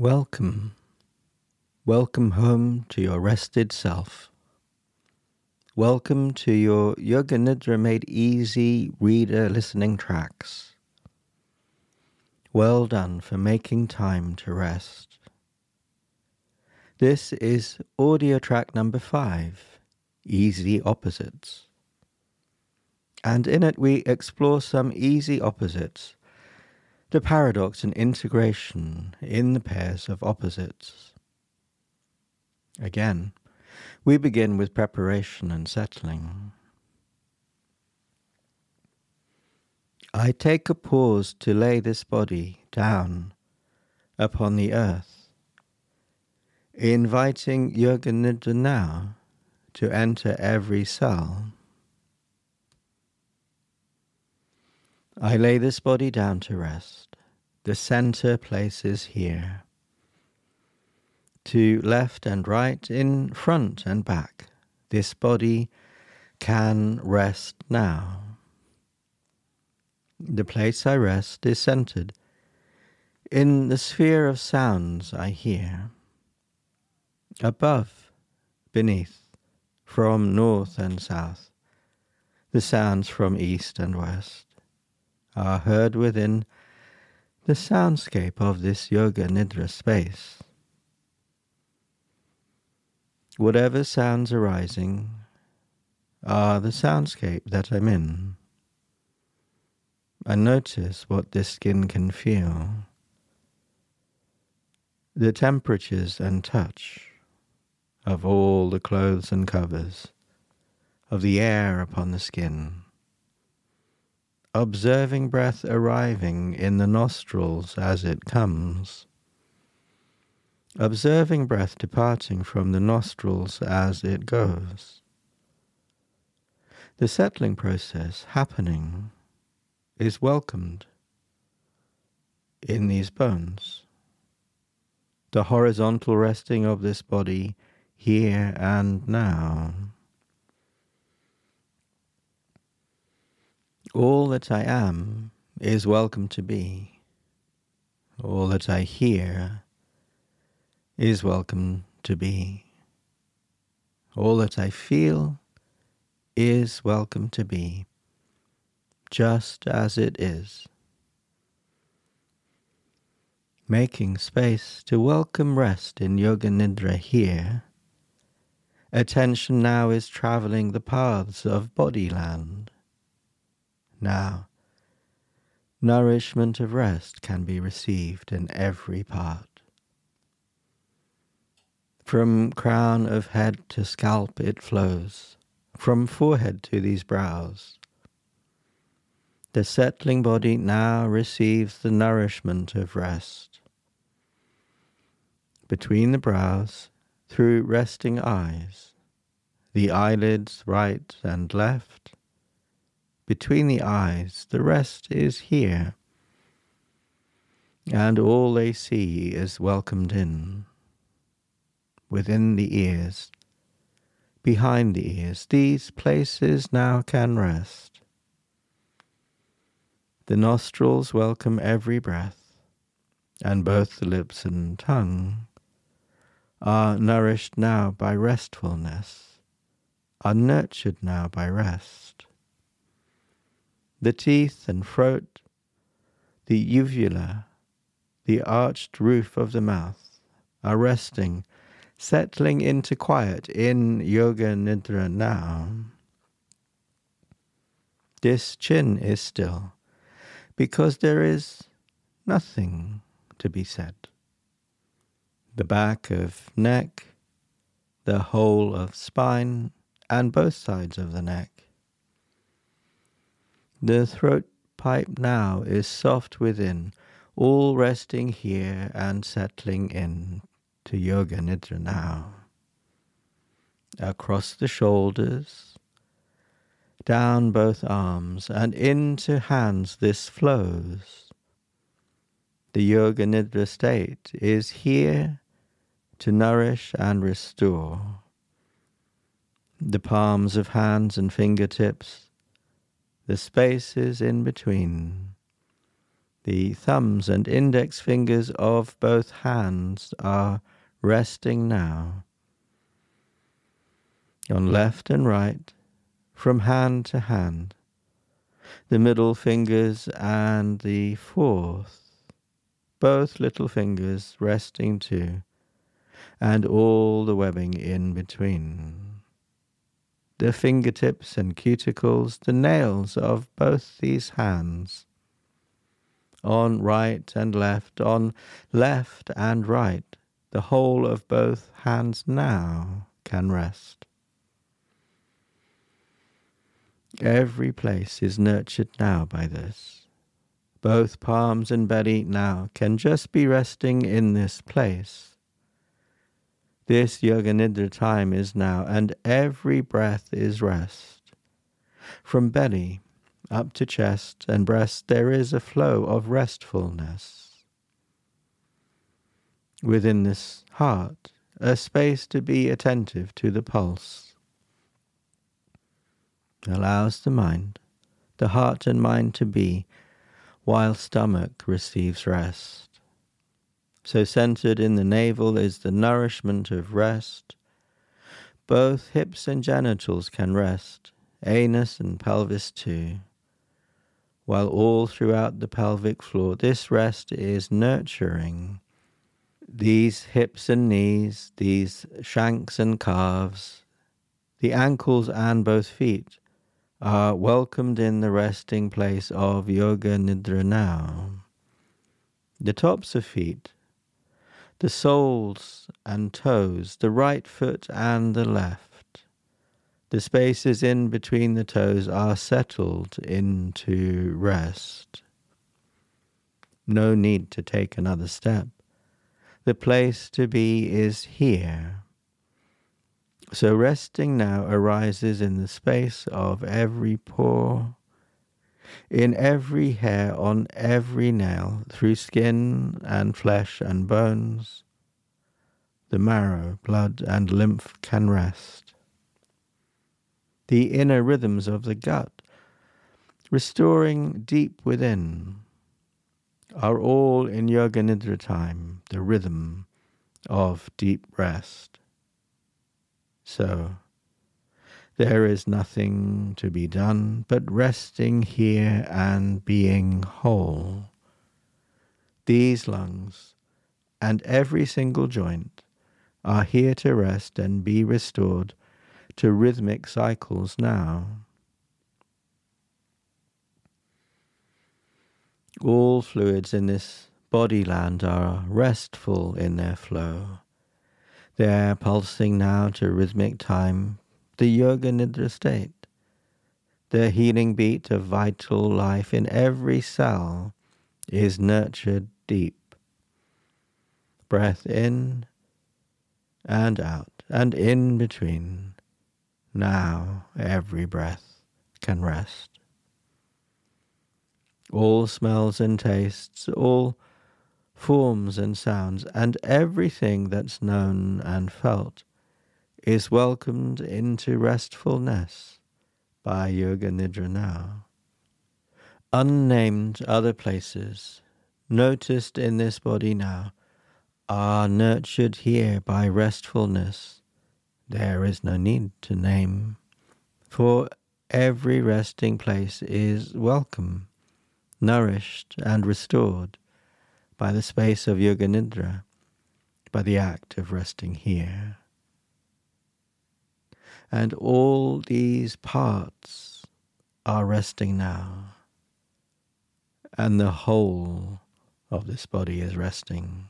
Welcome. Welcome home to your rested self. Welcome to your Yoga Nidra Made Easy reader listening tracks. Well done for making time to rest. This is audio track number 5, Easy Opposites. And in it we explore some easy opposites, the paradox and integration in the pairs of opposites. Again, we begin with preparation and settling. I take a pause to lay this body down upon the earth, inviting Yoga Nidra now to enter every cell. I lay this body down to rest. The center place is here. To left and right, in front and back, this body can rest now. The place I rest is centered in the sphere of sounds I hear. Above, beneath, from north and south, the sounds from east and west are heard within the soundscape of this Yoga Nidra space. Whatever sounds arising are the soundscape that I'm in. And notice what this skin can feel. The temperatures and touch of all the clothes and covers, of the air upon the skin. Observing breath arriving in the nostrils as it comes. Observing breath departing from the nostrils as it goes. The settling process happening is welcomed in these bones. The horizontal resting of this body here and now. All that I am is welcome to be. All that I hear is welcome to be. All that I feel is welcome to be, just as it is. Making space to welcome rest in Yoga Nidra here, attention now is traveling the paths of Bodyland. Now, nourishment of rest can be received in every part. From crown of head to scalp it flows, from forehead to these brows. The settling body now receives the nourishment of rest. Between the brows, through resting eyes, the eyelids right and left. Between the eyes, the rest is here, and all they see is welcomed in. Within the ears, behind the ears, these places now can rest. The nostrils welcome every breath, and both the lips and tongue are nourished now by restfulness, are nurtured now by rest. The teeth and throat, the uvula, the arched roof of the mouth are resting, settling into quiet in Yoga Nidra now. This chin is still, because there is nothing to be said. The back of neck, the whole of spine, and both sides of the neck. The throat pipe now is soft within, all resting here and settling in to Yoga Nidra now. Across the shoulders, down both arms, and into hands this flows. The Yoga Nidra state is here to nourish and restore. The palms of hands and fingertips, the spaces in between, The thumbs and index fingers of both hands are resting now, on left and right, from hand to hand. The middle fingers and the fourth, both little fingers resting too, and all the webbing in between. The fingertips and cuticles, the nails of both these hands, on right and left, on left and right, the whole of both hands now can rest. Every place is nurtured now by this. Both palms and belly now can just be resting in this place. This Yoga Nidra time is now, and every breath is rest. From belly up to chest and breast there is a flow of restfulness. Within this heart, a space to be attentive to the pulse. Allows the mind, the heart and mind to be, while stomach receives rest. So centered in the navel is the nourishment of rest. Both hips and genitals can rest, anus and pelvis too. While all throughout the pelvic floor this rest is nurturing. These hips and knees, these shanks and calves, the ankles and both feet are welcomed in the resting place of Yoga Nidra now. The tops of feet, the soles and toes, the right foot and the left, the spaces in between the toes are settled into rest. No need to take another step. The place to be is here. So resting now arises in the space of every pore, in every hair, on every nail, through skin and flesh and bones. The marrow, blood and lymph can rest. The inner rhythms of the gut, restoring deep within, are all in Yoga Nidra time, the rhythm of deep rest. So, there is nothing to be done but resting here and being whole. These lungs and every single joint are here to rest and be restored to rhythmic cycles now. All fluids in this body land are restful in their flow. They are pulsing now to rhythmic time, the Yoga Nidra state. The healing beat of vital life in every cell is nurtured deep. Breath in and out and in between. Now every breath can rest. All smells and tastes, all forms and sounds, and everything that's known and felt is welcomed into restfulness by Yoga Nidra now. Unnamed other places, noticed in this body now, are nurtured here by restfulness. There is no need to name, for every resting place is welcome, nourished and restored by the space of Yoga Nidra, by the act of resting here. And all these parts are resting now, and the whole of this body is resting.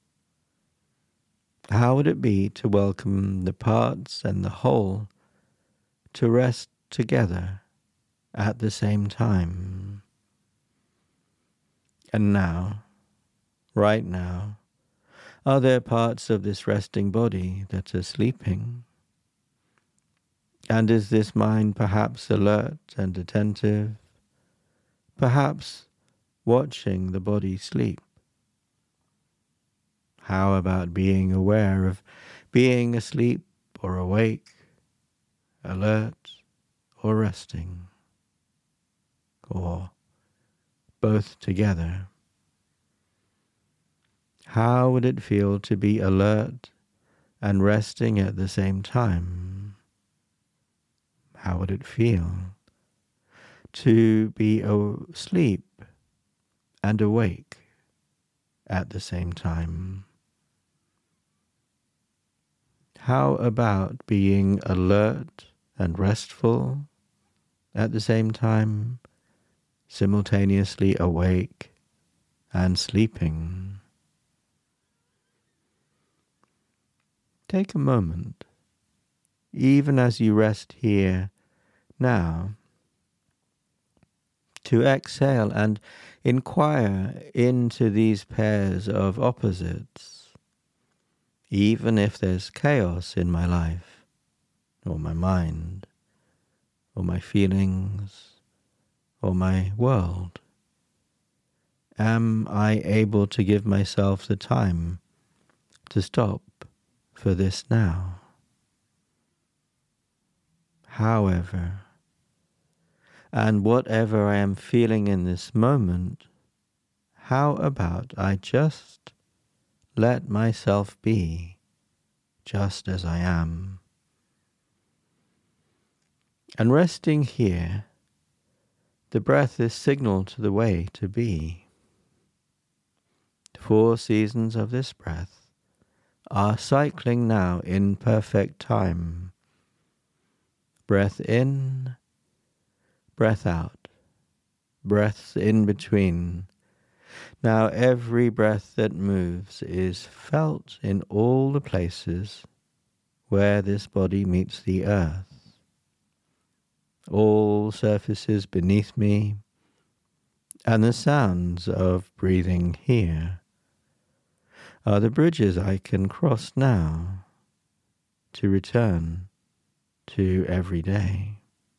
How would it be to welcome the parts and the whole to rest together at the same time? And now, right now, are there parts of this resting body that are sleeping? And is this mind perhaps alert and attentive, perhaps watching the body sleep? How about being aware of being asleep or awake, alert or resting, or both together? How would it feel to be alert and resting at the same time? How would it feel to be asleep and awake at the same time? How about being alert and restful at the same time, simultaneously awake and sleeping? Take a moment, even as you rest here now, to exhale and inquire into these pairs of opposites. Even if there's chaos in my life, or my mind, or my feelings, or my world, am I able to give myself the time to stop for this now? However, and whatever I am feeling in this moment, how about I just let myself be just as I am? And resting here, the breath is signal to the way to be. The 4 seasons of this breath are cycling now in perfect time. Breath in, breath out, breaths in between. Now every breath that moves is felt in all the places where this body meets the earth. All surfaces beneath me, and the sounds of breathing here are the bridges I can cross now to return to every day.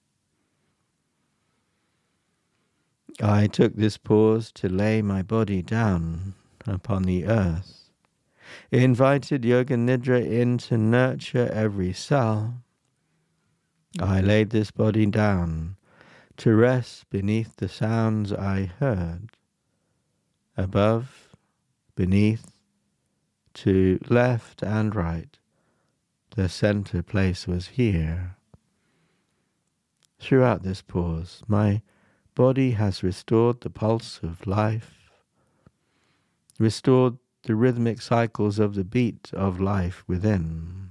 I took this pause to lay my body down upon the earth, invited Yoga Nidra in to nurture every cell. I laid this body down to rest beneath the sounds I heard. Above, beneath, to left and right, the center place was here. Throughout this pause, my body has restored the pulse of life, restored the rhythmic cycles of the beat of life within.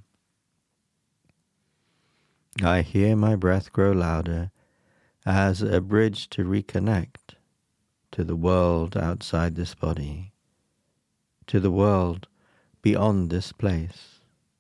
I hear my breath grow louder as a bridge to reconnect to the world outside this body, to the world beyond this place.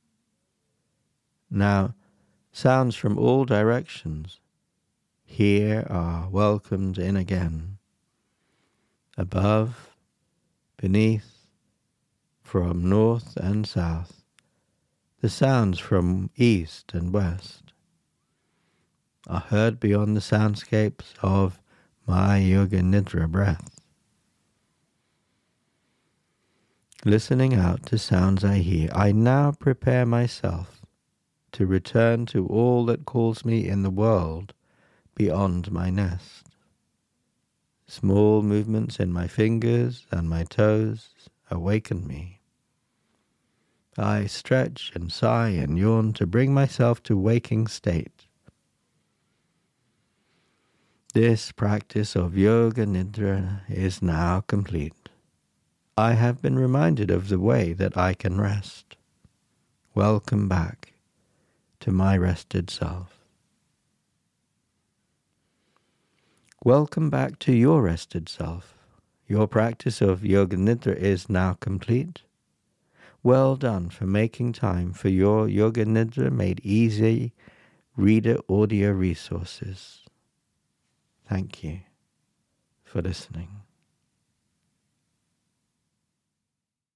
Now, sounds from all directions here are welcomed in again. Above, beneath, from north and south, the sounds from east and west are heard beyond the soundscapes of my Yoga Nidra breath. Listening out to sounds I hear, I now prepare myself to return to all that calls me in the world beyond my nest. Small movements in my fingers and my toes awaken me. I stretch and sigh and yawn to bring myself to waking state. This practice of Yoga Nidra is now complete. I have been reminded of the way that I can rest. Welcome back to my rested self. Welcome back to your rested self. Your practice of Yoga Nidra is now complete. Well done for making time for your Yoga Nidra Made Easy reader audio resources. Thank you for listening.